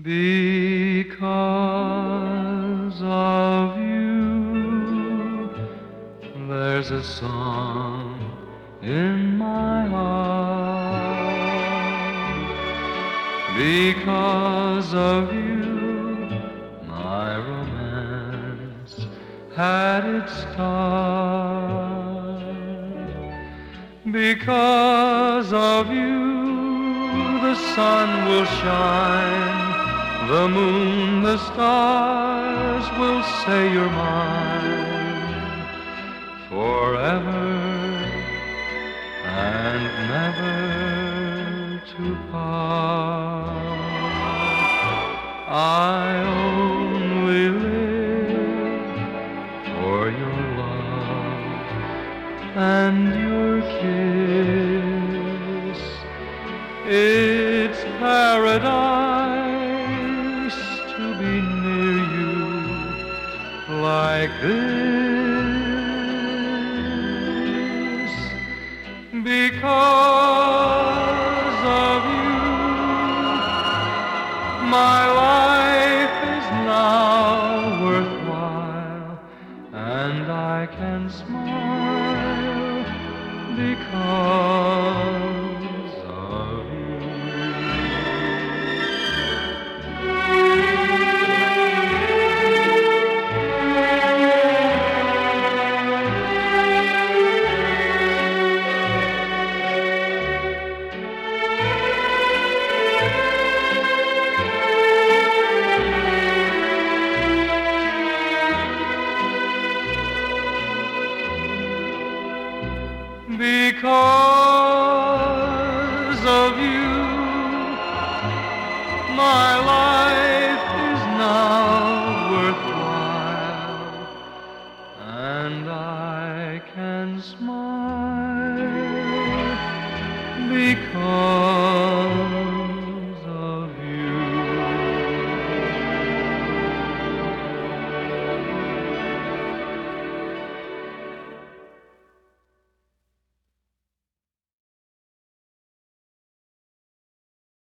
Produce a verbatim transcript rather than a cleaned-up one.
Because of you, there's a song in my heart. Because of you, my romance had its start. Because of you, the sun will shine, the moon, the stars will say you're mine forever and never to part. I only live for your love and your kiss. It's paradise to be near you like this. Because of you, my life is now worthwhile, and I can smile because of you. Because of you, my life is now worthwhile, and I can smile because